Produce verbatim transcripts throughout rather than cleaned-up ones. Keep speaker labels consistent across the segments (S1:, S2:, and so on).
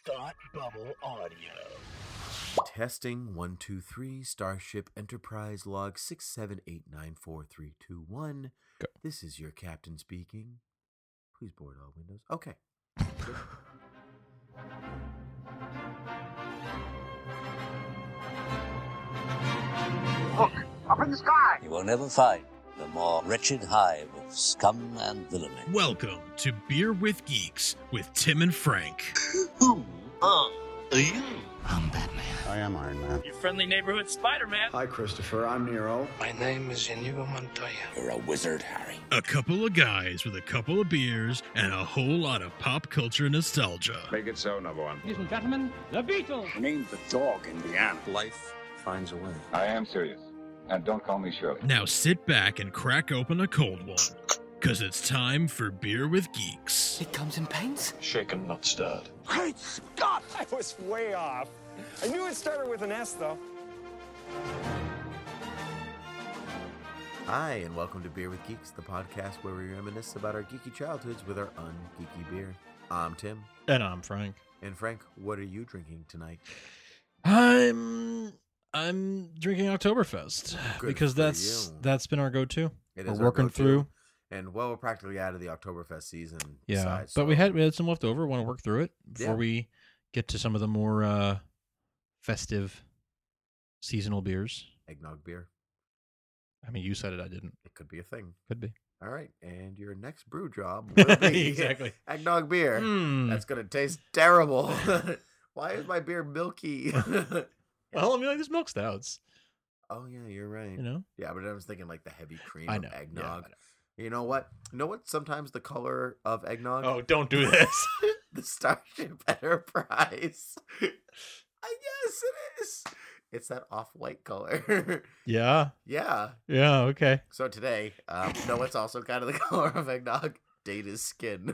S1: Thought Bubble Audio.
S2: Testing one two three Starship Enterprise log six seven eight nine four three two one.
S3: Go.
S2: This is your captain speaking. Please board all windows. Okay.
S4: Look, up in the sky.
S5: You will never find the more wretched hive of scum and villainy.
S6: Welcome to Beer with Geeks with Tim and Frank.
S1: Who are you?
S7: I'm Batman.
S8: I am Iron Man.
S9: Your friendly neighborhood Spider-Man.
S8: Hi, Christopher. I'm Nero.
S7: My name is Inigo Montoya.
S5: You're a wizard, Harry.
S6: A couple of guys with a couple of beers and a whole lot of pop culture nostalgia.
S8: Make it so, number one.
S9: Ladies and gentlemen, the Beatles.
S8: I named the dog Indiana.
S5: Life finds a way.
S10: I am serious. And don't call me Shirley.
S6: Now sit back and crack open a cold one, because it's time for Beer with Geeks.
S7: It comes in paints?
S1: Shaken, not stirred.
S4: Great Scott!
S11: I was way off. I knew it started with an S, though.
S2: Hi, and welcome to Beer with Geeks, the podcast where we reminisce about our geeky childhoods with our un-geeky beer. I'm Tim.
S3: And I'm Frank.
S2: And Frank, what are you drinking tonight?
S3: I'm I'm drinking Oktoberfest
S2: Good
S3: because
S2: for
S3: that's
S2: you.
S3: that's been our go-to.
S2: It
S3: We're
S2: is our
S3: working
S2: go-to.
S3: through.
S2: And, well, we're practically out of the Oktoberfest season.
S3: Yeah,
S2: besides,
S3: but
S2: so-
S3: we had we had some left over. Want to work through it before
S2: Yeah.
S3: we get to some of the more uh, festive seasonal beers.
S2: eggnog beer.
S3: I mean, you said it. I didn't.
S2: It could be a thing.
S3: Could be.
S2: All right, and your next brew job will be
S3: Exactly.
S2: eggnog beer.
S3: Mm.
S2: That's going to taste terrible. Why is my beer milky?
S3: Well, I mean, like, there's milk stouts.
S2: Oh, yeah, you're right.
S3: You know.
S2: Yeah, but I was thinking like the heavy cream
S3: I
S2: of
S3: know. Yeah,
S2: eggnog.
S3: I know.
S2: You know what? You know what? Sometimes the color of eggnog.
S3: Oh, don't do this.
S2: The Starship Enterprise. I guess it is. It's that off-white color.
S3: Yeah.
S2: Yeah.
S3: Yeah. Okay.
S2: So today, um, you know what's also kind of the color of eggnog? Data's skin.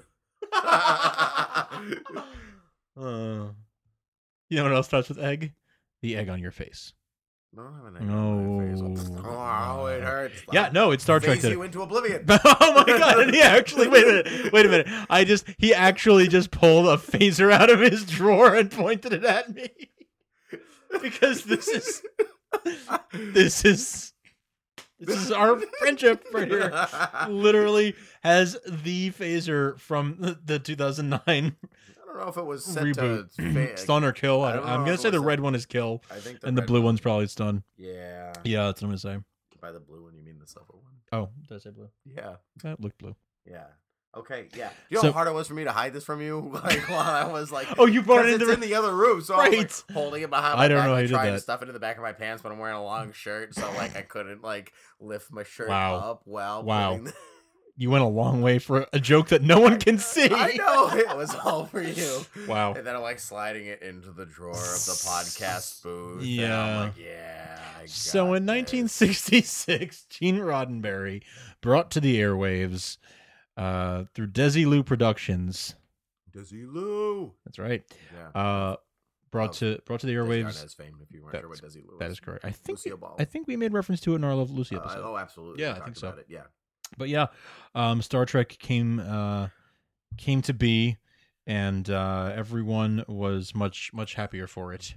S3: Uh, you know what else starts with egg? The egg on your face.
S2: I don't have an egg on my face.
S3: No.
S2: Oh, it hurts.
S3: Yeah, no, it's Star Trek.
S2: Phase
S3: Did
S2: you
S3: it.
S2: into oblivion.
S3: Oh my god! He actually wait a minute. Wait a minute. I just he actually just pulled a phaser out of his drawer and pointed it at me because this is this is this is our friendship right here. Literally has the phaser from the, the two thousand nine
S2: I don't know if it was sent
S3: reboot.
S2: to fa-
S3: Stun or kill. I
S2: I don't
S3: I'm
S2: know
S3: gonna
S2: if it
S3: say the
S2: was
S3: red
S2: a-
S3: one is kill,
S2: I think
S3: and the
S2: red
S3: blue
S2: one-
S3: one's probably stun.
S2: Yeah.
S3: Yeah, that's what I'm gonna say.
S2: By the blue one, you mean the silver one?
S3: Oh, did I say blue?
S2: Yeah.
S3: That looked blue.
S2: Yeah. Okay. Yeah. You know
S3: So-
S2: how hard it was for me to hide this from you? Like while I was like,
S3: Oh, you brought it
S2: because
S3: in
S2: it's
S3: the
S2: in the other room, so I was
S3: Right.
S2: like holding it behind my
S3: I don't
S2: back,
S3: know how
S2: like,
S3: you did
S2: trying to
S3: that.
S2: stuff it in the back of my pants, but I'm wearing a long shirt, so like I couldn't like lift my shirt
S3: Wow.
S2: up while
S3: Wow.
S2: putting the-
S3: You went a long way for a joke that no one can see.
S2: I know it was all for you.
S3: Wow.
S2: And then I'm like sliding it into the drawer of the podcast booth. And
S3: Yeah.
S2: I'm like, yeah. I
S3: So
S2: got
S3: in
S2: this.
S3: nineteen sixty-six, Gene Roddenberry brought to the airwaves uh, through Desilu Productions.
S2: Desilu.
S3: That's right.
S2: Yeah.
S3: Uh, brought
S2: Oh,
S3: to brought to the
S2: Desi
S3: airwaves.
S2: Arnaz fame, if you weren't sure what
S3: That's-
S2: Desilu was.
S3: That is correct. I think
S2: Lucille
S3: we,
S2: Ball.
S3: I think we made reference to it in our Love Lucy
S2: Uh,
S3: episode.
S2: oh, absolutely.
S3: Yeah,
S2: We
S3: I think
S2: talked
S3: so.
S2: about it. Yeah.
S3: But yeah, um, Star Trek came uh, came to be, and uh, everyone was much much happier for it.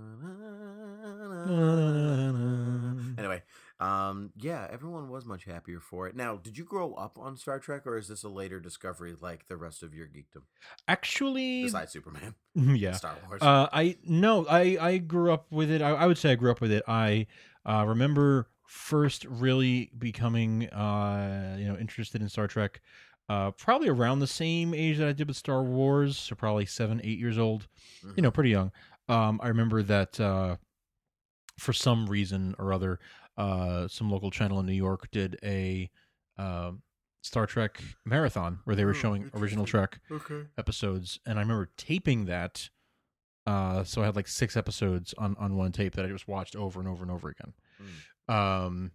S2: Anyway, um, yeah, everyone was much happier for it. Now, did you grow up on Star Trek, or is this a later discovery like the rest of your geekdom?
S3: Actually,
S2: Besides Superman,
S3: yeah.
S2: and Star Wars.
S3: Uh, I no, I I grew up with it. I, I would say I grew up with it. I uh, remember first really becoming uh, you know interested in Star Trek, uh, probably around the same age that I did with Star Wars, so probably seven, eight years old. You know, pretty young. Um, I remember that uh, for some reason or other, uh, some local channel in New York did a um Star Trek marathon where they were
S2: Oh,
S3: showing original
S2: interesting.
S3: Trek
S2: Okay.
S3: episodes, and I remember taping that. Uh, so I had like six episodes on, on one tape that I just watched over and over and over again. Um,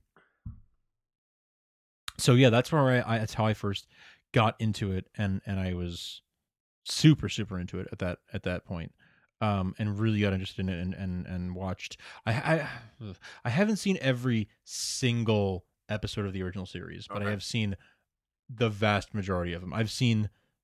S3: so yeah, that's where I, I that's how I first got into it, and and I was super super into it at that at that point. Um, and really got interested in it and and and watched. I I I haven't seen every single episode of the original series, but I
S2: Okay.
S3: have seen the vast majority of them. I've seen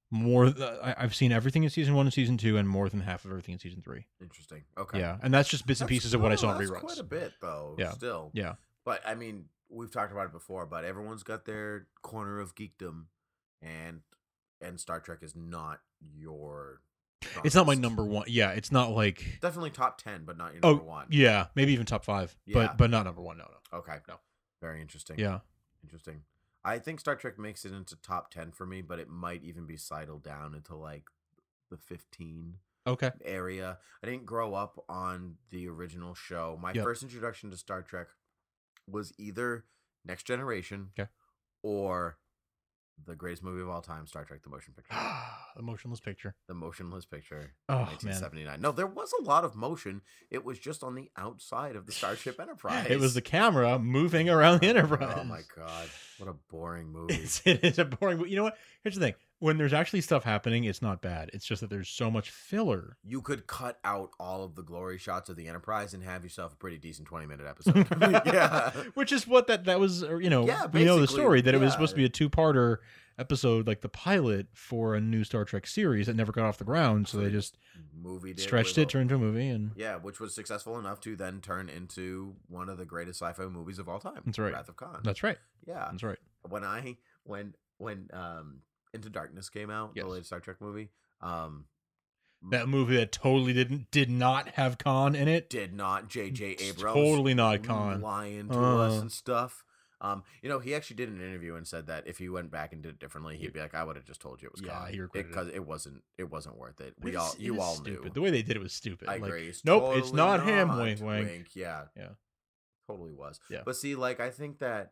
S3: More, th- I, I've seen everything in season one and season two, and more than half of everything in season three.
S2: Interesting. Okay.
S3: Yeah, and that's just bits and
S2: That's-
S3: pieces of what I
S2: oh,
S3: saw in
S2: that's
S3: reruns.
S2: Quite a bit, though.
S3: Yeah.
S2: Still.
S3: Yeah.
S2: But I mean, we've talked about it before. But everyone's got their corner of geekdom, and and Star Trek is not your.
S3: It's not my
S2: strongest.
S3: number one. Yeah, it's not like
S2: Definitely top ten, but not your
S3: oh
S2: number one.
S3: yeah, maybe even top five,
S2: Yeah.
S3: but but not number one. No, no.
S2: Okay.
S3: No.
S2: Very interesting.
S3: Yeah.
S2: Interesting. I think Star Trek makes it into top ten for me, but it might even be sidled down into like the fifteen
S3: Okay.
S2: area. I didn't grow up on the original show. My
S3: Yep.
S2: first introduction to Star Trek was either Next Generation
S3: Okay.
S2: or the greatest movie of all time, Star Trek: The Motion Picture.
S3: The motionless picture.
S2: The Motionless Picture,
S3: Oh,
S2: nineteen seventy-nine. No, there was a lot of motion. It was just on the outside of the Starship Enterprise.
S3: It was the camera moving around the Enterprise.
S2: Oh my god, what a boring movie!
S3: It's, it is a boring. You know what? Here's the thing: when there's actually stuff happening, it's not bad. It's just that there's so much filler.
S2: You could cut out all of the glory shots of the Enterprise and have yourself a pretty decent twenty-minute episode. Yeah,
S3: Which is what that that was. You know,
S2: Yeah,
S3: we know the
S2: basically,
S3: story that it was
S2: yeah.
S3: supposed to be a two-parter episode, like the pilot for a new Star Trek series that never got off the ground. So they just
S2: movie did
S3: stretched
S2: with
S3: it, turned into a movie, and
S2: Yeah, which was successful enough to then turn into one of the greatest sci-fi movies of all time.
S3: That's right.
S2: Wrath of Khan.
S3: that's right.
S2: Yeah,
S3: That's right.
S2: when I when when um Into Darkness came out,
S3: Yes.
S2: the latest Star Trek movie, um
S3: That movie that totally didn't did not have Khan in it.
S2: did not J J
S3: It's
S2: Abrams
S3: totally not Khan.
S2: lying to
S3: Uh.
S2: us and stuff. Um, you know, he actually did an interview and said that if he went back and did it differently, he'd be like, "I would have just told you it was
S3: Yeah,
S2: Khan."
S3: he regretted it.
S2: because it wasn't it wasn't worth it.
S3: But
S2: We
S3: it's-
S2: all
S3: it
S2: you
S3: is
S2: all
S3: stupid.
S2: knew.
S3: The way they did it was stupid.
S2: I
S3: Like,
S2: agree. It's
S3: nope, it's
S2: totally
S3: not him.
S2: not.
S3: Wink, wink.
S2: Yeah,
S3: Yeah.
S2: totally was.
S3: Yeah.
S2: But see, like, I think that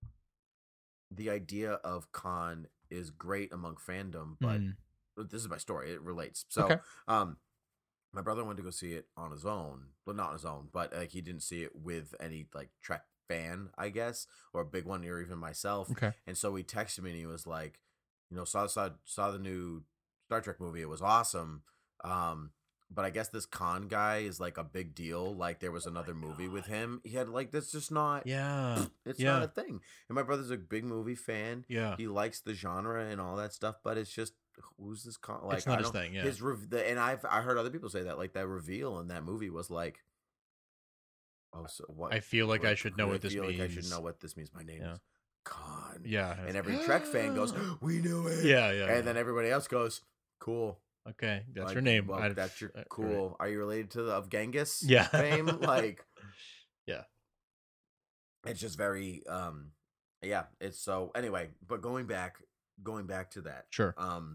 S2: the idea of Khan is great among fandom, but
S3: Mm.
S2: this is my story. It relates. So,
S3: Okay.
S2: um, my brother went to go see it on his own. Well, not on his own, but like he didn't see it with any like Trek fan, I guess, or a big one, or even myself.
S3: Okay.
S2: And so he texted me and he was like, you know, saw saw saw the new Star Trek movie. It was awesome. Um, but I guess this Khan guy is like a big deal. Like there was another movie with him. He had like that's just not.
S3: Yeah.
S2: It's
S3: Yeah.
S2: not a thing. And my brother's a big movie fan.
S3: Yeah.
S2: He likes the genre and all that stuff, but it's just who's this Khan? Like
S3: It's not
S2: I
S3: his
S2: don't-
S3: thing, yeah.
S2: His rev- the, and I've I heard other people say that like that reveal in that movie was like, oh, so what?
S3: I feel like I
S2: what-
S3: should know what this
S2: feel like I should
S3: means.
S2: know what this means. My name
S3: Yeah.
S2: is Khan.
S3: Yeah.
S2: And every Trek fan goes, we knew it.
S3: Yeah, yeah.
S2: And then everybody else goes, cool.
S3: Okay, that's
S2: Like,
S3: your name.
S2: Well,
S3: I-
S2: that's your
S3: uh,
S2: cool. Are you related to the of Genghis?
S3: Yeah.
S2: Fame? Like,
S3: Yeah.
S2: it's just very, um, yeah. It's so anyway. But going back, going back to that.
S3: Sure.
S2: Um.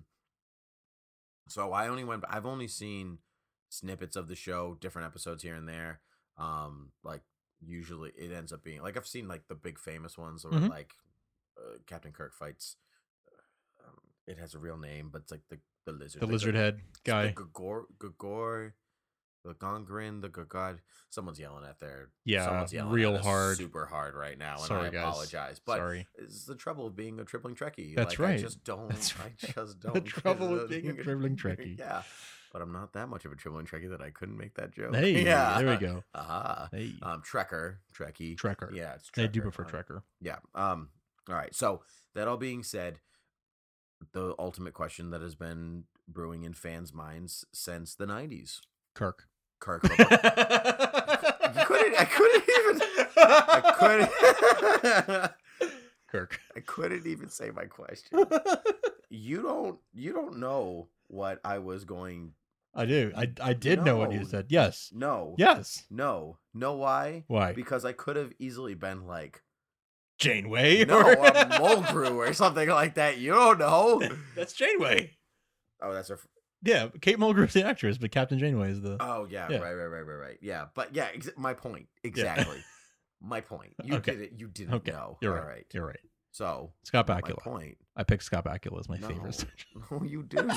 S2: So I only went. I've only seen snippets of the show, different episodes here and there. Um, like usually it ends up being like I've seen like the big famous ones, or
S3: Mhm.
S2: like uh, Captain Kirk fights. Um, it has a real name, but it's like the the lizard,
S3: The
S2: like
S3: lizard head guy.
S2: the Gagor, Gagor, the Gongrin, the Gagod. Someone's yelling at their
S3: Yeah,
S2: someone's yelling
S3: real
S2: at us
S3: hard.
S2: super hard right now, and
S3: Sorry,
S2: I
S3: guys.
S2: apologize. But
S3: Sorry.
S2: it's the trouble of being a tripling Trekkie.
S3: That's
S2: like,
S3: right.
S2: I just don't.
S3: That's
S2: I
S3: right.
S2: just don't.
S3: The trouble with
S2: get
S3: being a
S2: it.
S3: tripling Trekkie.
S2: Yeah, but I'm not that much of a tripling Trekkie that I couldn't make that joke.
S3: Hey,
S2: yeah,
S3: there we go.
S2: Aha.
S3: Hey.
S2: Um, Trekker, Trekkie,
S3: Trekker.
S2: Yeah, it's
S3: I do
S2: Trekker.
S3: prefer
S2: Um,
S3: Trekker.
S2: Yeah. Um. All right. So that all being said, the ultimate question that has been brewing in fans' minds since the nineties.
S3: Kirk.
S2: Kirk. you couldn't. I couldn't even. I couldn't.
S3: Kirk.
S2: I couldn't even say my question. You don't. You don't know what I was going.
S3: I do. I I did know what you
S2: No.
S3: said. Yes.
S2: No.
S3: Yes.
S2: No. Know why?
S3: Why?
S2: Because I could have easily been like,
S3: Janeway.
S2: no,
S3: or-
S2: a Mulgrew or something like that. You don't know.
S3: That's Janeway.
S2: Oh, that's her.
S3: Yeah, Kate Mulgrew's the actress, but Captain Janeway is the.
S2: Oh yeah,
S3: Yeah.
S2: right, right, right, right, right. Yeah, but yeah, ex- my point exactly. My point. You
S3: Okay.
S2: didn't. You didn't
S3: Okay,
S2: know.
S3: you're
S2: All
S3: right. You're right.
S2: So
S3: Scott
S2: my
S3: Bakula.
S2: point.
S3: I picked Scott Bakula as my
S2: No,
S3: favorite.
S2: no, you didn't.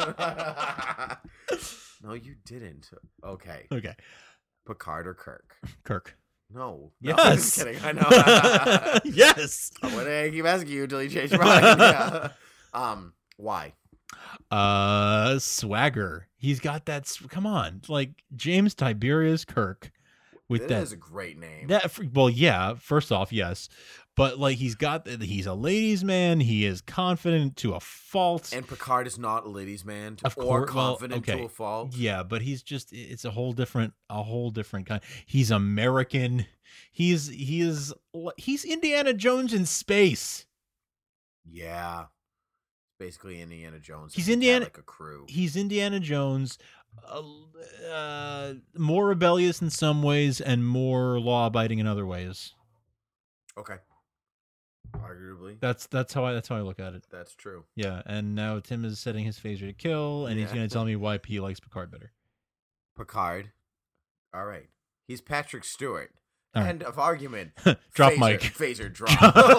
S2: No, you didn't. Okay.
S3: Okay,
S2: Picard or Kirk?
S3: Kirk.
S2: No.
S3: Yes.
S2: No, I'm just kidding. I know.
S3: Yes.
S2: I'm gonna keep asking you until you change your mind. Yeah. Um. Why?
S3: Uh, swagger. He's got that. s- Come on, like James Tiberius Kirk with
S2: That
S3: that.
S2: is a great name.
S3: That well, yeah. First off, yes. but like he's got he's a ladies' man. He is confident to a fault.
S2: And Picard is not a ladies' man
S3: Of
S2: or
S3: course, well,
S2: confident
S3: okay.
S2: to a fault.
S3: Yeah, but he's just it's a whole different a whole different kind. He's American. He's he is he's Indiana Jones in space.
S2: Yeah. Basically Indiana Jones.
S3: He's
S2: He had,
S3: Indiana
S2: like a crew.
S3: He's Indiana Jones, uh, uh, more rebellious in some ways and more law-abiding in other ways.
S2: Okay. Arguably.
S3: That's that's how I that's how I look at it.
S2: That's true.
S3: Yeah, and now Tim is setting his phaser to kill, and he's
S2: Yeah.
S3: going to tell me why P likes Picard better.
S2: Picard. All right. He's Patrick Stewart.
S3: All right.
S2: End of argument.
S3: Drop
S2: phaser,
S3: mic.
S2: Phaser drop.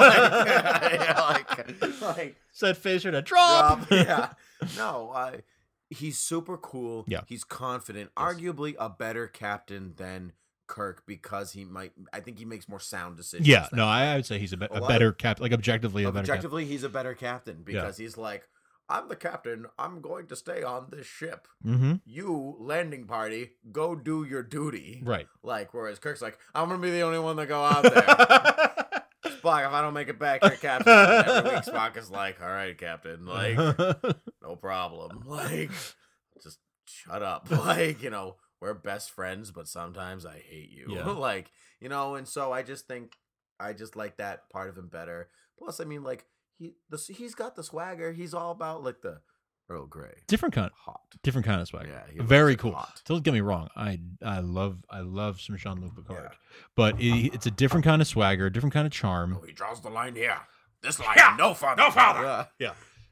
S2: like, like, like,
S3: Said phaser to drop.
S2: drop. Yeah. No, uh, he's super cool.
S3: Yeah.
S2: He's confident. Arguably a better captain than Kirk because he might. I think he makes more sound decisions.
S3: Yeah,
S2: than
S3: no,
S2: Kirk.
S3: I, I would say he's a, be-
S2: A
S3: a
S2: lot
S3: better
S2: of-
S3: cap, like objectively a better captain.
S2: Objectively, he's a better captain because he's like, I'm the captain. I'm going to stay on this ship.
S3: Mm-hmm.
S2: You, landing party, go do your duty.
S3: Right.
S2: Like, whereas Kirk's like, I'm going to be the only one that go out there. Spock, if I don't make it back, you're captain. And every week, Spock is like, all right, captain. Like, no problem. Like, just shut up. Like, you know, we're best friends, but sometimes I hate you.
S3: Yeah.
S2: Like, you know, and so I just think, I just like that part of him better. Plus, I mean, like, he the, he's got the swagger. He's all about, like, the Earl Grey.
S3: Different kind,
S2: Hot.
S3: different kind of swagger.
S2: Yeah, he
S3: very
S2: looks
S3: cool.
S2: hot.
S3: Don't get me wrong. I I love I love some Jean-Luc Picard,
S2: Yeah.
S3: but it, it's a different kind of swagger, different kind of charm.
S2: Oh, he draws the line here. This line,
S1: Yeah.
S2: no father.
S1: No father.
S2: Yeah.
S3: Yeah.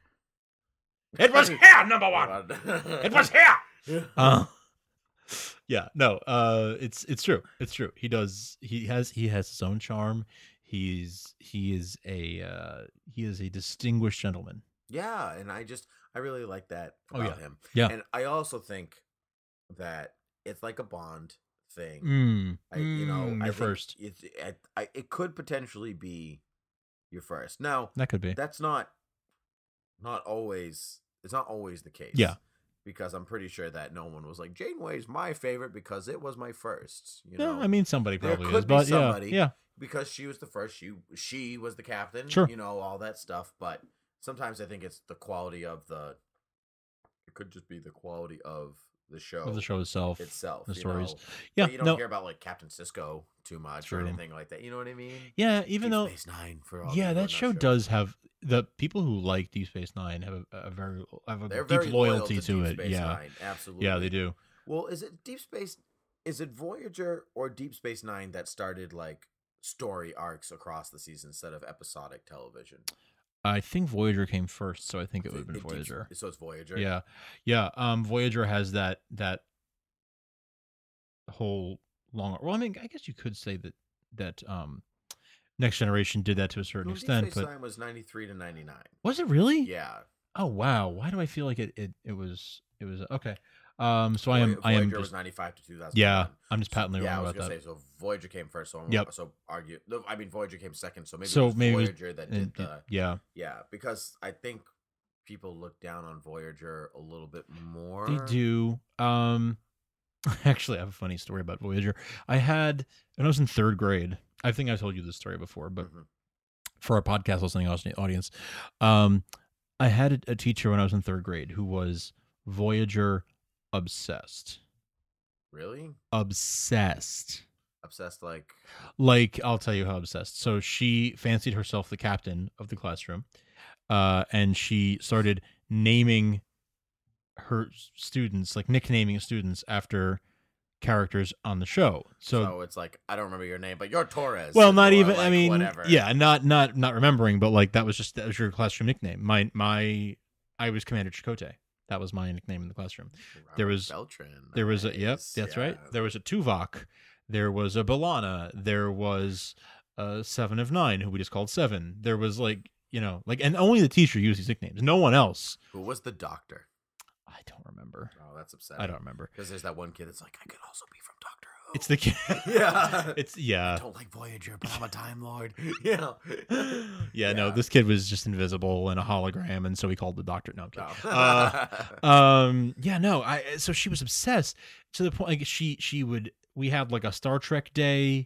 S1: It was here, number one. It was here.
S3: Uh, yeah, no, uh, it's it's true. It's true. He does. He has he has his own charm. He's he is a uh, he is a distinguished gentleman.
S2: Yeah, and I just I really like that
S3: Oh,
S2: about
S3: yeah.
S2: him.
S3: Yeah.
S2: And I also think that it's like a Bond thing.
S3: Mm,
S2: I, you know,
S3: mm,
S2: I
S3: your
S2: think
S3: first.
S2: It's I, I, it could potentially be your first. Now,
S3: That could be.
S2: that's not not always. It's not always the case.
S3: Yeah.
S2: Because I'm pretty sure that no one was like Janeway's my favorite because it was my first. You
S3: Yeah,
S2: know,
S3: I mean somebody
S2: There
S3: probably
S2: could
S3: is,
S2: be
S3: but
S2: somebody.
S3: yeah, yeah.
S2: because she was the first. She she was the captain.
S3: Sure.
S2: You know, all that stuff. But sometimes I think it's the quality of the. It could just be the quality of the show.
S3: Of the show itself,
S2: itself.
S3: the
S2: you
S3: stories.
S2: know?
S3: Yeah,
S2: But you don't
S3: no.
S2: hear about like Captain Cisco too much
S3: True.
S2: or anything like that. You know what I mean?
S3: Yeah, even
S2: Deep
S3: though
S2: Space Nine for all
S3: yeah,
S2: people
S3: that
S2: who are
S3: show
S2: not
S3: does have the people who like Deep Space Nine have a, a very have a
S2: They're
S3: deep
S2: very loyal
S3: loyalty
S2: to
S3: to,
S2: Deep
S3: it.
S2: Space
S3: yeah,
S2: Nine, absolutely.
S3: yeah, they do.
S2: Well, is it Deep Space? Is it Voyager or Deep Space Nine that started like story arcs across the season instead of episodic television?
S3: I think Voyager came first, so I think it would have been
S2: It- it-
S3: Voyager.
S2: So it's Voyager.
S3: Yeah, yeah. Um, Voyager has that that whole long. Well, I mean, I guess you could say that that um, Next Generation did that to a certain
S2: No, Deep
S3: extent,
S2: Space
S3: but
S2: Nine was ninety-three to ninety-nine.
S3: was it really?
S2: Yeah.
S3: Oh wow! Why do I feel like it? It, it was it was okay. Um, so I am
S2: Voy-
S3: I am
S2: Voyager
S3: just
S2: was ninety-five to two thousand.
S3: yeah. I'm just patently
S2: Yeah, I
S3: wrong
S2: was
S3: about
S2: gonna
S3: that.
S2: say so. Voyager came first, so I'm,
S3: Yep.
S2: so argue. No, I mean Voyager came second, so maybe
S3: So
S2: it was
S3: maybe it was-
S2: Voyager that
S3: And-
S2: did the
S3: yeah,
S2: yeah. Because I think people look down on Voyager a little bit more.
S3: they do. Um, actually, I have a funny story about Voyager. I had when I was in third grade. I think I told you this story before, but
S2: Mhm.
S3: for our podcast listening audience, um, I had a, a teacher when I was in third grade who was Voyager obsessed.
S2: Really
S3: Obsessed.
S2: obsessed, like
S3: Like, I'll tell you how obsessed. So she fancied herself the captain of the classroom, uh, and she started naming her students, like nicknaming students after characters on the show. So,
S2: so it's like I don't remember your name, but you're Torres.
S3: well, not
S2: or,
S3: even.
S2: like,
S3: I mean,
S2: whatever.
S3: yeah, not not not remembering, but like that was just that was your classroom nickname. My my, I was Commander Chakotay. That was my nickname in the classroom. There
S2: Robert
S3: was
S2: Beltran.
S3: There was a yep,
S2: Nice.
S3: that's
S2: Yeah.
S3: right. There was a Tuvok. There was a B'Elanna. There was a Seven of Nine, who we just called Seven. There was like you know like, and only the teacher used these nicknames. No one else.
S2: Who was the doctor?
S3: I don't remember.
S2: Oh, that's upsetting.
S3: I don't remember.
S2: Because there's that one kid that's like, I could also be from Doctor Who.
S3: It's the kid.
S2: Yeah.
S3: It's yeah.
S2: I don't like Voyager, but I'm a Time Lord. You know.
S3: Yeah, no,
S2: Yeah.
S3: this kid was just invisible and a hologram, and so we called the doctor. No, I'm kidding.
S2: No.
S3: Uh, um, yeah, no, I. So she was obsessed to the point like she she would. We had like a Star Trek day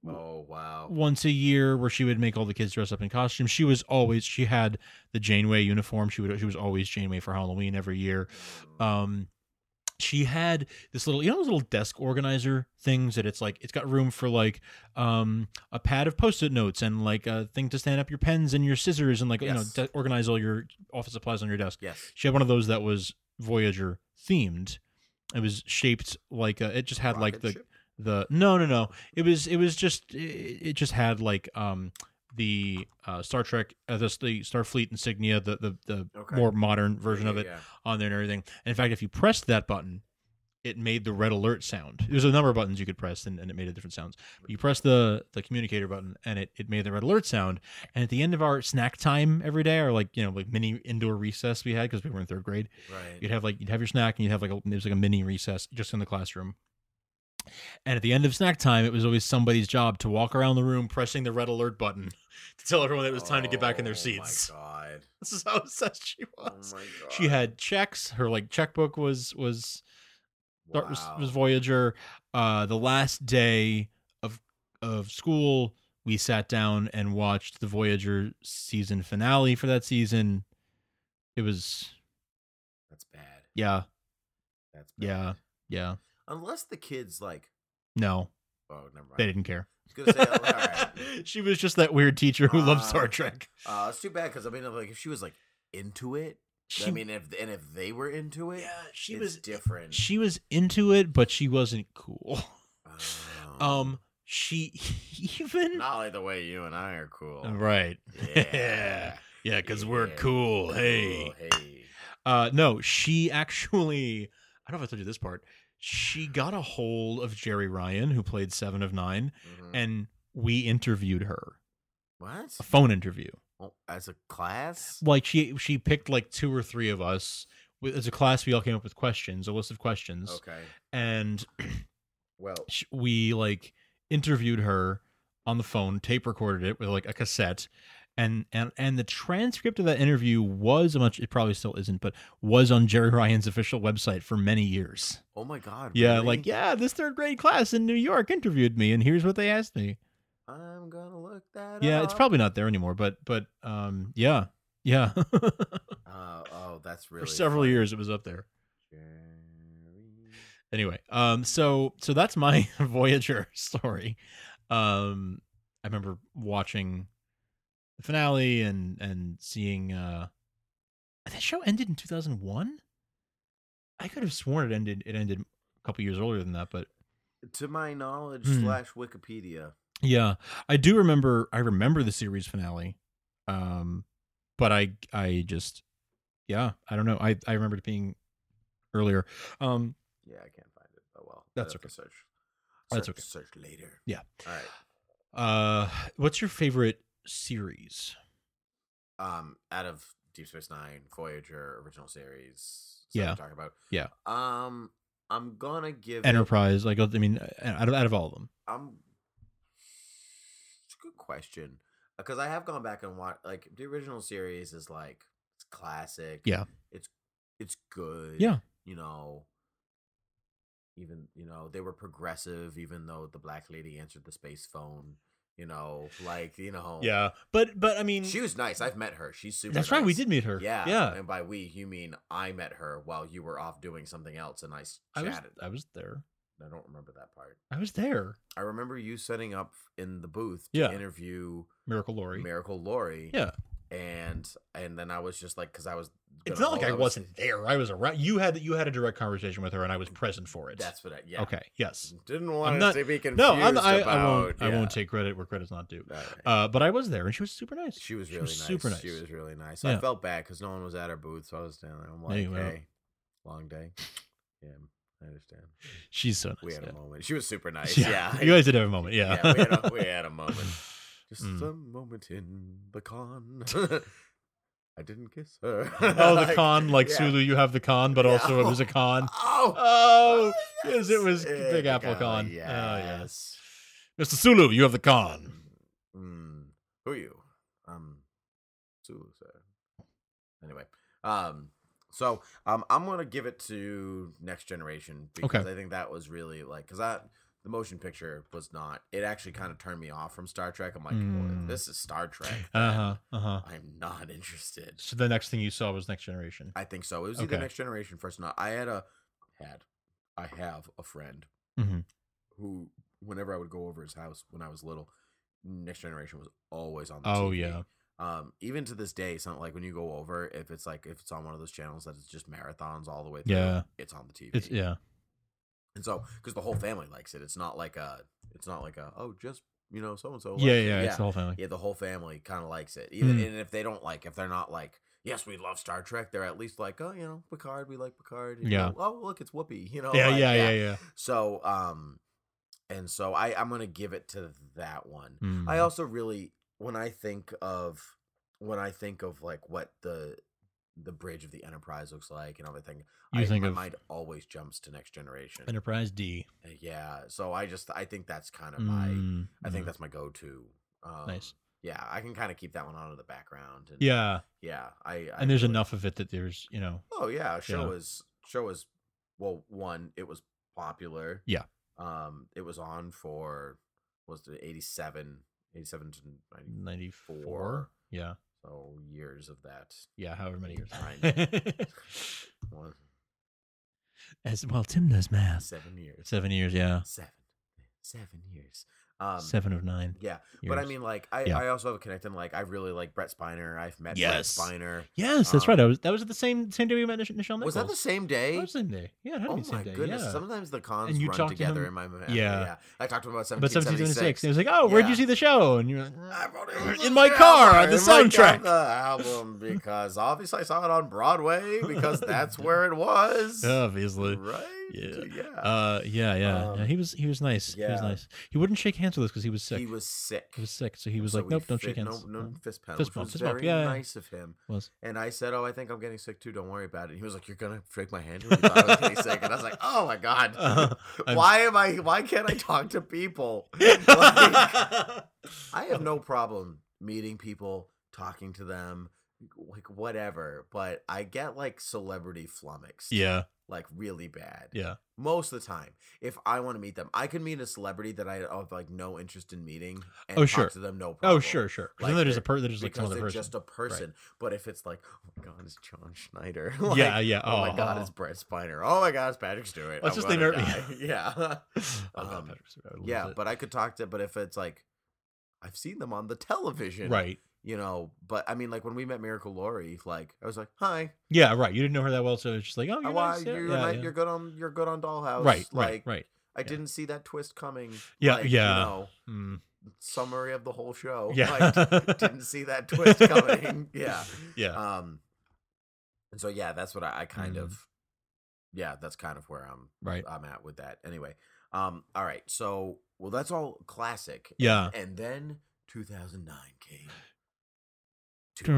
S2: Oh wow!
S3: once a year where she would make all the kids dress up in costumes. She was always she had the Janeway uniform. She would she was always Janeway for Halloween every year. Um, she had this little you know those little desk organizer things that it's like it's got room for like um a pad of post-it notes and like a thing to stand up your pens and your scissors and like
S2: Yes.
S3: you know de- organize all your office supplies on your desk.
S2: Yes.
S3: She had one of those that was Voyager themed. It was shaped like a, it just had like
S2: Rocket
S3: the
S2: ship?
S3: the no no no it was it was just it, it just had like um the uh Star Trek uh, the, the Starfleet insignia, the the, the
S2: Okay.
S3: more modern version
S2: Yeah,
S3: of it
S2: yeah.
S3: on there and everything. And in fact, if you pressed that button, it made the red alert sound. There's a number of buttons you could press and, and it made a different sounds. You press the the communicator button and it, it made the red alert sound. And at the end of our snack time every day, or like you know like mini indoor recess we had because we were in third grade,
S2: Right.
S3: you'd have like you'd have your snack and you'd have like a, there's like a mini recess just in the classroom. And at the end of snack time, it was always somebody's job to walk around the room pressing the red alert button to tell everyone that it was time to get back in their seats.
S2: Oh my god!
S3: This is how obsessed she was.
S2: Oh my god!
S3: She had checks. Her like checkbook was was
S2: wow.
S3: was, was Voyager. Uh, the last day of of school, we sat down and watched the Voyager season finale for that season. It was
S2: That's bad.
S3: yeah,
S2: That's bad.
S3: yeah, yeah.
S2: Unless the kids like.
S3: No,
S2: Oh, never mind.
S3: they didn't care.
S2: I was gonna say, all right.
S3: She was just that weird teacher who loved
S2: Uh,
S3: Star Trek.
S2: Uh, it's too bad because I mean, like, if she was like into it,
S3: She,
S2: I mean, if and if they were into it,
S3: yeah, she
S2: it's
S3: was
S2: different.
S3: She was into it, but she wasn't cool.
S2: Um,
S3: Um, she even
S2: not like the way you and I are cool.
S3: right.
S2: Yeah,
S3: yeah, because we're
S2: Yeah.
S3: cool. Hey,
S2: Cool, hey.
S3: uh, no, she actually. I don't know if I told you this part. She got a hold of Jerry Ryan, who played Seven of Nine,
S2: Mhm.
S3: and we interviewed her.
S2: What?
S3: A phone interview.
S2: Oh, as a class?
S3: Like she she picked like two or three of us. With, as a class, we all came up with questions, a list of questions,
S2: Okay.
S3: and
S2: Well,
S3: sh- we like interviewed her on the phone, tape recorded it with like a cassette, and and and the transcript of that interview was a much it probably still isn't, but was on Jerry Ryan's official website for many years.
S2: oh my god.
S3: Yeah,
S2: really?
S3: like yeah, this third grade class in New York interviewed me, and here's what they asked me.
S2: I'm gonna look that
S3: Yeah,
S2: up.
S3: it's probably not there anymore, but but um yeah yeah.
S2: Uh, oh, that's really
S3: For several
S2: funny.
S3: years, it was up there.
S2: Jerry.
S3: Anyway, um, so so that's my Voyager story. Um, I remember watching the finale and and seeing uh, that show ended in two thousand one. I could have sworn it ended it ended a couple years earlier than that, but
S2: To my knowledge,
S3: Hmm.
S2: slash Wikipedia.
S3: yeah, I do remember. I remember the series finale, um, but I I just yeah, I don't know. I I remember it being earlier. Um,
S2: Yeah, I can't find it. Oh well.
S3: That's
S2: I'd have to
S3: okay.
S2: Search.
S3: That's
S2: Search-
S3: okay.
S2: Search later.
S3: Yeah.
S2: All right.
S3: Uh, what's your favorite series?
S2: Um, out of Deep Space Nine, Voyager, original series. Is that
S3: Yeah.
S2: what we're talking about.
S3: Yeah.
S2: Um, I'm gonna give it-
S3: Enterprise, like I mean, out of out of all of them.
S2: I'm. It's a good question because I have gone back and watched. Like the original series is like it's classic.
S3: Yeah.
S2: It's it's good.
S3: Yeah.
S2: You know. Even you know they were progressive, even though the black lady answered the space phone. You know, like you know.
S3: Yeah, but but I mean,
S2: She was nice. I've met her. She's super.
S3: that's right. We
S2: nice.
S3: did meet her.
S2: Yeah,
S3: yeah.
S2: And by we, you mean I met her while you were off doing something else, and I s-
S3: I was
S2: chatted.
S3: I was there.
S2: I don't remember that part.
S3: I was there.
S2: I remember you setting up in the booth to
S3: Yeah.
S2: interview
S3: Miracle Lori.
S2: Miracle Lori.
S3: Yeah.
S2: And and then I was just like, because I was.
S3: It's
S2: gonna
S3: not like
S2: hold-
S3: I
S2: was-
S3: wasn't there. I was around. You had you had a direct conversation with her, and I was present for it.
S2: That's what I. Yeah.
S3: Okay. Yes.
S2: Didn't
S3: I'm
S2: want
S3: not-
S2: to be confused
S3: No, I'm, I,
S2: about.
S3: I won't. I
S2: yeah.
S3: won't take credit where credit's not due.
S2: All right.
S3: Uh, but I was there, and she was super nice.
S2: She was
S3: she
S2: really
S3: was
S2: nice.
S3: super nice.
S2: She was really nice.
S3: Yeah.
S2: I felt bad because no one was at her booth, so I was standing there. I'm like,
S3: Hey, well.
S2: hey, long day. Yeah, I understand.
S3: She's so nice.
S2: We had
S3: yeah.
S2: a moment. She was super nice.
S3: Yeah.
S2: Yeah.
S3: You guys did have a moment. Yeah.
S2: Yeah, we had a, we had a moment. Just
S3: Mm.
S2: a moment in the con. I didn't kiss her.
S3: Oh, the
S2: Like,
S3: con, like
S2: yeah.
S3: Sulu, you have the con, but
S2: Yeah.
S3: also it was a con.
S2: Oh,
S3: Oh, yes, it was
S2: Yeah,
S3: Big
S2: the
S3: Apple Con.
S2: Yes.
S3: Oh, yes. Mister Sulu, you have the con.
S2: Mm, who are you? Um, Sulu, sir. Anyway, um, so um, I'm gonna give it to Next Generation because
S3: Okay.
S2: I think that was really like because I the motion picture was not. It actually kind of turned me off from Star Trek. I'm like,
S3: Mm.
S2: oh, this is Star Trek.
S3: Uh huh. Uh huh.
S2: I'm not interested.
S3: So the next thing you saw was Next Generation.
S2: I think so. It was either
S3: Okay.
S2: Next Generation first. Not. I had a had. I have a friend
S3: Mm-hmm.
S2: who, whenever I would go over his house when I was little, Next Generation was always on the
S3: Oh
S2: T V.
S3: yeah.
S2: Um, even to this day, it's not like when you go over, if it's like if it's on one of those channels that is just marathons all the way through,
S3: Yeah.
S2: it's on the T V.
S3: It's yeah.
S2: And so, because the whole family likes it, it's not like a, it's not like a, oh, just you know, so and so.
S3: Yeah, yeah, it's the whole family.
S2: Yeah, the whole family kind of likes it. Even
S3: Mm.
S2: and if they don't like, if they're not like, yes, we love Star Trek, they're at least like, oh, you know, Picard, we like Picard. You
S3: Yeah.
S2: know, oh, look, it's Whoopi. You know.
S3: Yeah,
S2: like,
S3: yeah, yeah, yeah.
S2: So, um, and so I, I'm gonna give it to that one.
S3: Mm.
S2: I also really, when I think of, when I think of like what the the bridge of the Enterprise looks like and everything,
S3: You
S2: I,
S3: think
S2: my
S3: of-
S2: mind always jumps to Next Generation.
S3: Enterprise D.
S2: Yeah, so I just I think that's kind of my
S3: Mm,
S2: I think
S3: mm.
S2: that's my go-to. Um,
S3: Nice.
S2: Yeah, I can kind of keep that one on in the background. And
S3: Yeah.
S2: yeah, I, I
S3: And there's
S2: really-
S3: enough of it that there's, you know.
S2: Oh yeah, show
S3: Yeah.
S2: is show is well, one, it was popular.
S3: Yeah.
S2: Um, it was on for was it eighty-seven, eighty-seven to ninety-four.
S3: ninety-four. Yeah.
S2: So years of that.
S3: Yeah, however many years.
S2: Kind One,
S3: As well, Tim does math.
S2: seven years.
S3: Seven years, yeah.
S2: Seven. Seven years. Um,
S3: Seven of nine.
S2: Yeah, but I
S3: years.
S2: mean, like, I,
S3: Yeah.
S2: I also have a connecting. Like, I really like Brett Spiner. I've met
S3: Yes.
S2: Brett Spiner.
S3: Yes, that's
S2: Um,
S3: right. I was that was at the same same day we met Nish- Nichelle Nichols.
S2: Was that the same day?
S3: That was the same day. Yeah, it had to
S2: Oh
S3: be the same
S2: my
S3: day.
S2: goodness!
S3: Yeah.
S2: Sometimes the cons
S3: And you
S2: run
S3: talked to
S2: together
S3: him-
S2: in my memory.
S3: Yeah.
S2: yeah. I talked to him about
S3: But seventeen
S2: seventeen
S3: seventy-six.
S2: seventy-six.
S3: It was like, oh, where'd you
S2: Yeah.
S3: see the show? And you're like,
S2: I wrote it
S3: in my car on the
S2: in my car,
S3: soundtrack.
S2: the album, because obviously I saw it on Broadway because that's where it was.
S3: Obviously.
S2: Right?
S3: Yeah.
S2: Yeah.
S3: Uh, yeah, yeah.
S2: Um,
S3: yeah. He was he was nice. He was
S2: yeah.
S3: nice. He wouldn't shake hands with us because he was sick.
S2: He was sick.
S3: He was sick, so he was
S2: So
S3: like,
S2: we
S3: nope, don't
S2: fit-
S3: shake hands.
S2: No, no fist pump.
S3: Fist
S2: Which
S3: bump,
S2: was
S3: fist bump,
S2: very
S3: yeah, yeah.
S2: nice of him.
S3: Was.
S2: And I said, "Oh, I think I'm getting sick too. Don't worry about it." And he was like, "You're gonna shake my hand when you thought I was getting sick." And I was like, "Oh my god,
S3: Uh, I'm-
S2: why am I? Why can't I talk to people? Like, I have no problem meeting people, talking to them, like whatever. But I get like celebrity flummoxed,
S3: Yeah,
S2: like really bad.
S3: yeah.
S2: Most of the time, if I want to meet them, I can meet a celebrity that I have like no interest in meeting and
S3: Oh,
S2: talk
S3: sure.
S2: to them, no problem.
S3: Oh, sure, sure. 'Cause
S2: Like,
S3: then they're just a
S2: they're-
S3: per- they're just like some
S2: because
S3: other
S2: they're
S3: person.
S2: just a person.
S3: Right.
S2: But if it's like, oh my god, it's John Schneider. Like,
S3: Yeah, yeah.
S2: Oh, my
S3: Oh,
S2: god,
S3: oh.
S2: it's Brett Spiner. Oh my god, it's Patrick Stewart.
S3: Let's
S2: I'm
S3: just
S2: gonna
S3: leave it-
S2: die. Yeah.
S3: I love
S2: Um,
S3: Patrick Stewart. I love
S2: yeah,
S3: it.
S2: but I could talk to. But if it's like, I've seen them on the television,
S3: right.
S2: You know, but I mean, like when we met Miracle Laurie, like I was like, "Hi,
S3: Yeah, right. You didn't know her that well, so it's just like, oh, you're
S2: how are
S3: nice. Yeah,
S2: you?
S3: yeah,
S2: Like,
S3: yeah.
S2: You're good on. You're good on Dollhouse."
S3: Right,
S2: like,
S3: right, right.
S2: I didn't see that twist coming.
S3: Yeah,
S2: like,
S3: yeah.
S2: You know,
S3: Mm.
S2: summary of the whole show.
S3: Yeah.
S2: Like, didn't see that twist coming. Yeah.
S3: Yeah.
S2: Um. And so yeah, that's what I, I kind
S3: Mm.
S2: of. Yeah, that's kind of where I'm.
S3: Right.
S2: I'm at with that. Anyway. Um. All right. So well, that's all classic.
S3: Yeah.
S2: And then two thousand nine came. To us.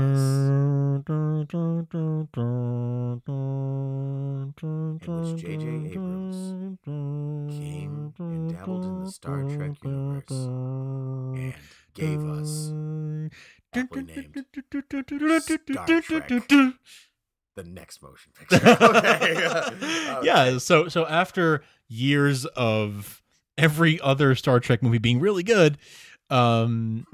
S3: In
S2: which J J Abrams came and dabbled in the Star Trek universe and gave us aptly named Star Trek, the next motion picture. Okay. Okay.
S3: Yeah, so so after years of every other Star Trek movie being really good, um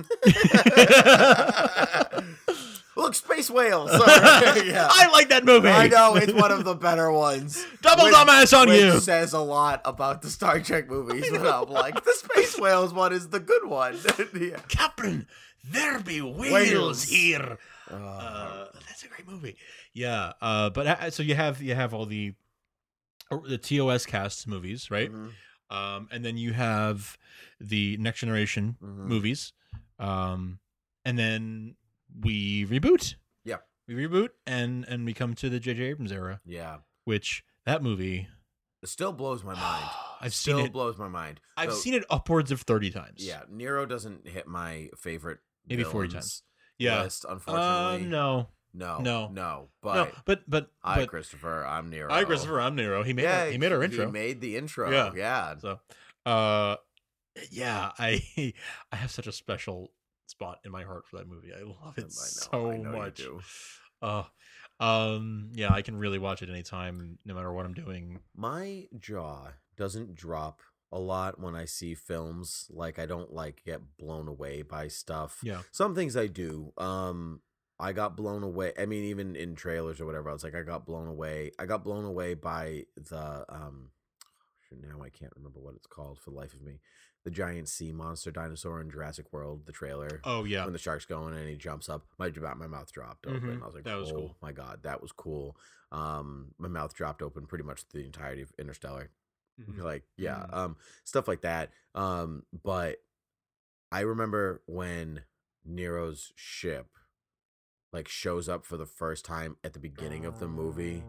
S2: Look, Space Whales. Sorry. Yeah.
S3: I like that movie.
S2: I know, it's one of the better ones.
S3: Double
S2: Which-
S3: dumbass on
S2: which
S3: you.
S2: says a lot about the Star Trek movies. But I'm like, the Space Whales one is the good one. Yeah.
S3: Captain, there be whales,
S2: Whales.
S3: here.
S2: Uh,
S3: Uh, that's a great movie. Yeah. Uh, but uh, so you have you have all the uh, the T O S cast movies, right?
S2: mhm.
S3: Um, and then you have the Next Generation
S2: Mhm.
S3: movies, um, and then we reboot.
S2: Yeah.
S3: We reboot, and and we come to the J J Abrams era,
S2: Yeah.
S3: which that movie
S2: It still blows my mind.
S3: I've
S2: still
S3: seen it.
S2: blows my mind.
S3: I've
S2: So,
S3: seen it upwards of thirty times.
S2: Yeah, Nero doesn't hit my favorite
S3: Maybe forty
S2: villains
S3: times. Yeah.
S2: list,
S3: Uh,
S2: unfortunately.
S3: no,
S2: no,
S3: no.
S2: no. But
S3: no, but but
S2: I,
S3: but
S2: Christopher, I'm Nero.
S3: I, Christopher, I'm Nero. He made
S2: yeah,
S3: our, he made our
S2: he
S3: intro.
S2: made the intro.
S3: Yeah.
S2: Yeah,
S3: So, uh, yeah, I I have such a special spot in my heart for that movie. I love it
S2: I know,
S3: so
S2: I know you
S3: much.
S2: do.
S3: Uh, um, yeah, I can really watch it anytime, no matter what I'm doing.
S2: My jaw doesn't drop a lot when I see films. Like, I don't like get blown away by stuff.
S3: Yeah.
S2: Some things I do. Um, I got blown away. I mean, even in trailers or whatever, I was like, I got blown away. I got blown away by the um. Now I can't remember what it's called for the life of me. The giant sea monster dinosaur in Jurassic World, the trailer.
S3: Oh yeah,
S2: when the shark's going and he jumps up, my my mouth dropped open.
S3: Mm-hmm.
S2: I was like,
S3: that
S2: oh
S3: was cool.
S2: my god, that was cool. Um, my mouth dropped open pretty much the entirety of Interstellar. Mm-hmm. Like yeah, mm-hmm. um, stuff like that. Um, but I remember when Nero's ship like shows up for the first time at the beginning of the movie.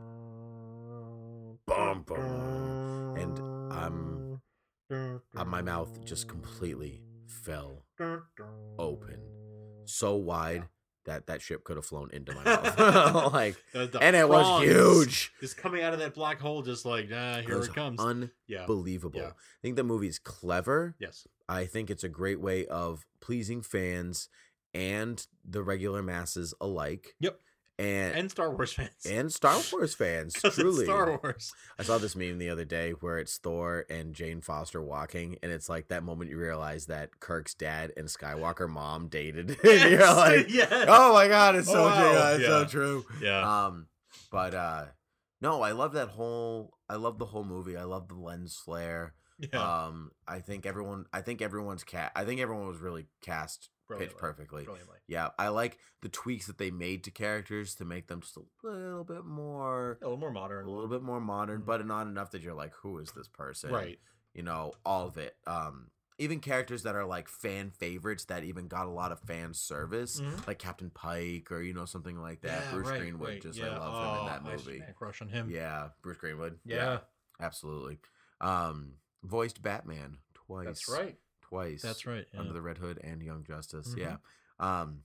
S2: Boom, boom, and um, uh, my mouth just completely fell open, so wide that that ship could have flown into my mouth. Like, the, the and it was huge.
S3: Just coming out of that black hole, just like, ah, here it, it comes.
S2: Unbelievable.
S3: Yeah.
S2: I think the movie's clever.
S3: Yes.
S2: I think it's a great way of pleasing fans and the regular masses alike.
S3: Yep.
S2: And,
S3: and Star Wars fans.
S2: And Star Wars fans, truly.
S3: It's Star Wars.
S2: I saw this meme the other day where it's Thor and Jane Foster walking, and it's like that moment you realize that Kirk's dad and Skywalker mom dated.
S3: Yes,
S2: and you're like,
S3: yes.
S2: oh my god, it's so
S3: oh, wow.
S2: true. It's
S3: yeah.
S2: so true.
S3: Yeah.
S2: Um, but uh, no, I love that whole. I love the whole movie. I love the lens flare.
S3: Yeah.
S2: Um, I think everyone. I think everyone's cat. I think everyone was really cast. Pitch perfectly.
S3: Brilliantly.
S2: Yeah, I like the tweaks that they made to characters to make them just a little bit more,
S3: a little more modern,
S2: a little bit more modern, mm-hmm. but not enough that you're like, who is this person?
S3: Right.
S2: You know, all of it. Um, even characters that are like fan favorites that even got a lot of fan service, mm-hmm. like Captain Pike or you know something like that.
S3: Yeah,
S2: Bruce
S3: right,
S2: Greenwood,
S3: right.
S2: just
S3: yeah.
S2: I love
S3: oh,
S2: him in that
S3: I
S2: movie.
S3: I crush on him.
S2: Yeah, Bruce Greenwood.
S3: Yeah,
S2: yeah absolutely. Um, voiced Batman twice.
S3: That's right.
S2: Twice.
S3: That's right. Yeah.
S2: Under the Red Hood and Young Justice.
S3: Mm-hmm.
S2: Yeah. Um,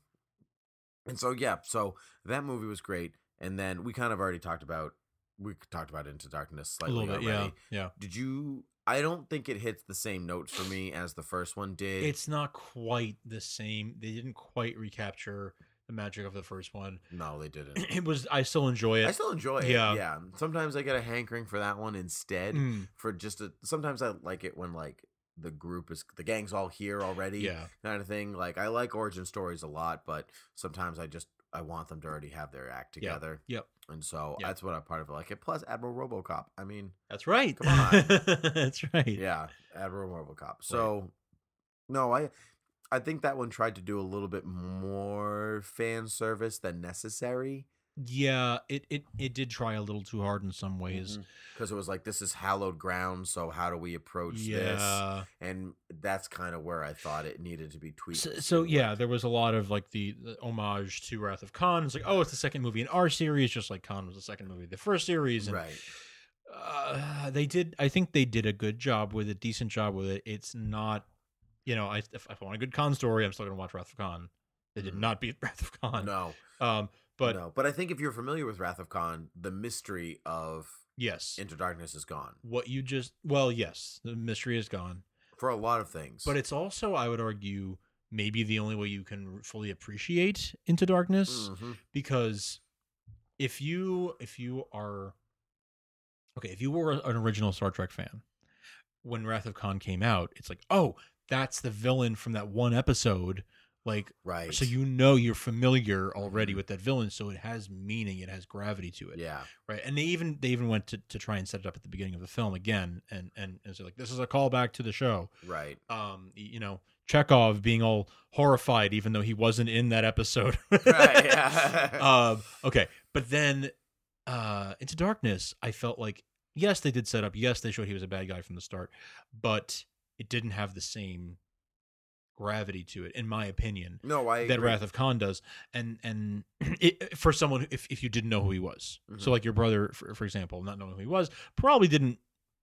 S2: and so yeah, so that movie was great, and then we kind of already talked about we talked about Into Darkness slightly
S3: a little bit,
S2: already.
S3: Yeah, yeah.
S2: Did you? I don't think it hits the same notes for me as the first one did.
S3: It's not quite the same. They didn't quite recapture the magic of the first one.
S2: No, they didn't.
S3: It was. I still enjoy it.
S2: I still enjoy it.
S3: Yeah,
S2: yeah. Sometimes I get a hankering for that one instead.
S3: Mm.
S2: For just a. Sometimes I like it when like. The group is the gang's all here already,
S3: yeah,
S2: kind of thing. Like I like origin stories a lot, but sometimes I just I want them to already have their act together.
S3: Yep.
S2: And so
S3: yep.
S2: that's what I'm part of it. Like it. Plus Admiral RoboCop. I mean,
S3: that's right.
S2: Come on,
S3: that's right.
S2: Yeah, Admiral RoboCop. So right. no, I I think that one tried to do a little bit more fan service than necessary.
S3: Yeah, it, it, it did try a little too hard in some ways.
S2: Because mm-hmm. it was like, this is hallowed ground, so how do we approach
S3: yeah.
S2: this? And that's kind of where I thought it needed to be tweaked.
S3: So, so yeah, there was a lot of like the, the homage to Wrath of Khan. It's like, oh, it's the second movie in our series, just like Khan was the second movie, the first series. And,
S2: right.
S3: Uh, they did, I think they did a good job with it, decent job with it. It's not, you know, I, if, if I want a good Khan story, I'm still going to watch Wrath of Khan. They did mm. not beat Wrath of Khan.
S2: No.
S3: Um, But
S2: no, but I think if you're familiar with Wrath of Khan, the mystery of
S3: yes,
S2: Into Darkness is gone.
S3: What you just well, yes, the mystery is gone
S2: for a lot of things.
S3: But it's also, I would argue, maybe the only way you can fully appreciate Into Darkness,
S2: mm-hmm.
S3: because if you if you are okay, if you were an original Star Trek fan, when Wrath of Khan came out, it's like, oh, that's the villain from that one episode. Like,
S2: right.
S3: So you know you're familiar already with that villain, so it has meaning, it has gravity to it.
S2: Yeah.
S3: Right. And they even they even went to, to try and set it up at the beginning of the film again, and and, and so like this is a callback to the show.
S2: Right.
S3: Um, you know, Chekhov being all horrified even though he wasn't in that episode.
S2: Right. Yeah.
S3: um, okay. But then uh Into Darkness, I felt like yes, they did set up, yes, they showed he was a bad guy from the start, but it didn't have the same gravity to it, in my opinion.
S2: No, I
S3: that
S2: agree.
S3: Wrath of Khan does, and and it, for someone if if you didn't know who he was, mm-hmm. so like your brother, for, for example, not knowing who he was, probably didn't.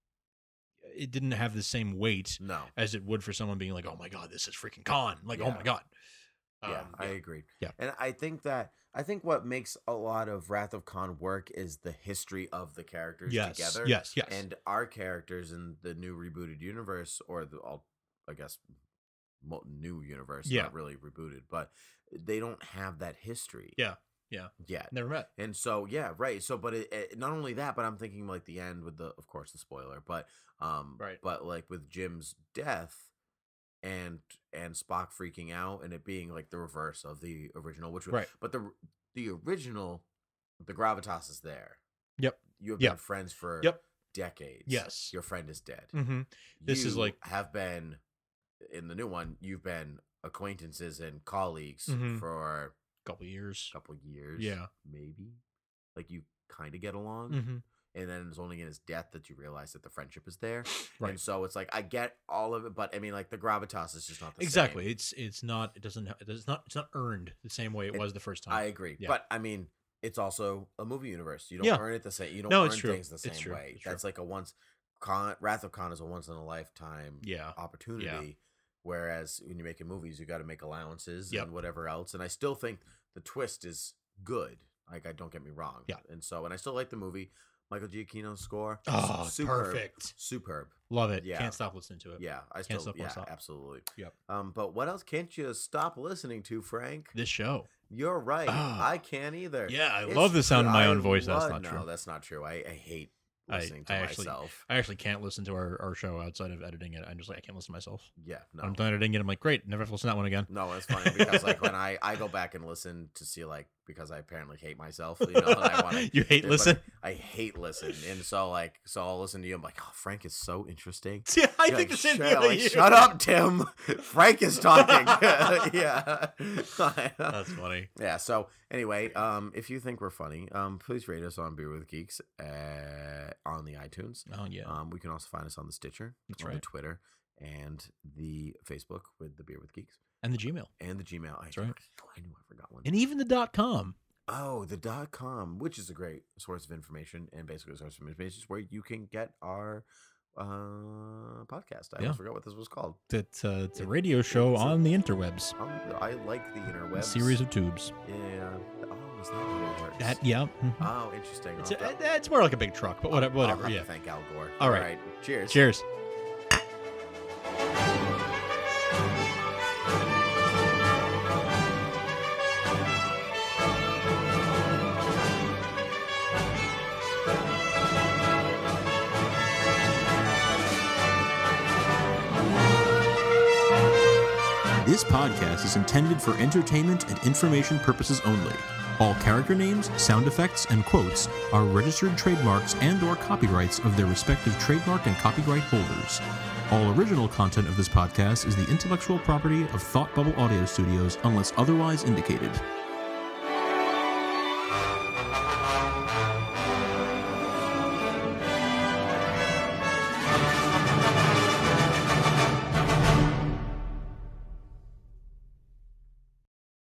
S3: It didn't have the same weight,
S2: no,
S3: as it would for someone being like, "Oh my god, this is freaking Khan!" Like,
S2: yeah.
S3: "Oh my god."
S2: Yeah, um, I
S3: yeah.
S2: agree.
S3: Yeah,
S2: and I think that I think what makes a lot of Wrath of Khan work is the history of the characters
S3: yes.
S2: together.
S3: Yes, yes,
S2: and our characters in the new rebooted universe, or the, I guess. new universe,
S3: yeah.
S2: not really rebooted, but they don't have that history.
S3: Yeah. Yeah.
S2: yet.
S3: Never met.
S2: And so, yeah, right. So, but it, it, not only that, but I'm thinking like the end with the, of course, the spoiler, but, um,
S3: right.
S2: but like with Jim's death and, and Spock freaking out and it being like the reverse of the original, which was,
S3: right.
S2: but the, the original, the gravitas is there.
S3: Yep.
S2: You have
S3: yep.
S2: been friends for
S3: yep.
S2: decades.
S3: Yes.
S2: Your friend is dead.
S3: Mm-hmm. This
S2: you
S3: is like,
S2: have been in the new one, you've been acquaintances and colleagues
S3: mm-hmm.
S2: for
S3: a couple years,
S2: couple years.
S3: Yeah.
S2: Maybe like you kind of get along.
S3: Mm-hmm.
S2: And then it's only in his death that you realize that the friendship is there.
S3: Right.
S2: And so it's like, I get all of it, but I mean, like the gravitas is just not the
S3: exactly.
S2: same.
S3: It's, it's not, it doesn't, it's not, it's not earned the same way it, it was the first time.
S2: I agree.
S3: Yeah.
S2: But I mean, it's also a movie universe. You don't
S3: yeah.
S2: earn it the same. You don't
S3: no,
S2: earn
S3: it's true.
S2: things the same
S3: it's true.
S2: way.
S3: It's true.
S2: That's like a once, Khan, Wrath of Khan is a once in a lifetime
S3: yeah.
S2: opportunity.
S3: Yeah.
S2: Whereas when you're making movies, you got to make allowances
S3: yep.
S2: and whatever else. And I still think the twist is good. Like, I don't get me wrong.
S3: Yeah.
S2: And so, and I still like the movie. Michael Giacchino's score.
S3: Oh,
S2: superb,
S3: perfect.
S2: Superb.
S3: Love it.
S2: Yeah.
S3: Can't stop listening to it.
S2: Yeah. I
S3: Can't
S2: still,
S3: stop,
S2: yeah,
S3: stop.
S2: absolutely.
S3: Yep.
S2: Um, but what else can't you stop listening to, Frank?
S3: This show.
S2: You're right.
S3: Oh.
S2: I can't either.
S3: Yeah. I
S2: it's
S3: love the sound
S2: true.
S3: of my
S2: I
S3: own voice.
S2: love,
S3: That's not true.
S2: No, that's not true. I, I hate listening
S3: I,
S2: to
S3: I actually,
S2: myself.
S3: I actually can't listen to our, our show outside of editing it. I'm just like, I can't listen to myself.
S2: Yeah. No.
S3: I'm done editing it. I'm like, great. Never have to listen to that one again.
S2: No, it's funny because like when I, I go back and listen to see like, because I apparently hate myself, you know, and I want to.
S3: You hate listen?
S2: I, I hate listen. And so like, so I'll listen to you. I'm like, oh, Frank is so interesting.
S3: Yeah, I
S2: You're
S3: think
S2: like,
S3: the same
S2: shut,
S3: thing.
S2: like, shut up, Tim. Frank is talking. Yeah.
S3: That's funny.
S2: Yeah. So anyway, um, if you think we're funny, um, please rate us on Beer with Geeks uh, on the iTunes.
S3: Oh yeah.
S2: Um, we can also find us on the Stitcher,
S3: That's
S2: on
S3: right.
S2: the Twitter, and the Facebook with the Beer with Geeks.
S3: And the Gmail.
S2: And the Gmail.
S3: That's right.
S2: I knew I forgot one.
S3: And even the dot com.
S2: Oh, the dot com, which is a great source of information and basically a source of information is where you can get our uh, podcast. I
S3: Yeah.
S2: almost forgot what this was called.
S3: It's, uh, it's a
S2: It-
S3: radio show
S2: it's a-
S3: on the interwebs.
S2: Um, I like the interwebs.
S3: A series of tubes.
S2: Yeah. Oh, is that how it works?
S3: That, yeah. mhm.
S2: Oh, interesting.
S3: It's,
S2: I'll have
S3: a,
S2: to-
S3: it's more like a big truck, but whatever.
S2: I'll
S3: whatever
S2: have
S3: yeah.
S2: to thank Al Gore.
S3: All right.
S2: Cheers.
S3: Cheers.
S12: This podcast is intended for entertainment and information purposes only. All character names, sound effects, and quotes are registered trademarks and or copyrights of their respective trademark and copyright holders. All original content of this podcast is the intellectual property of Thought Bubble Audio Studios unless otherwise indicated.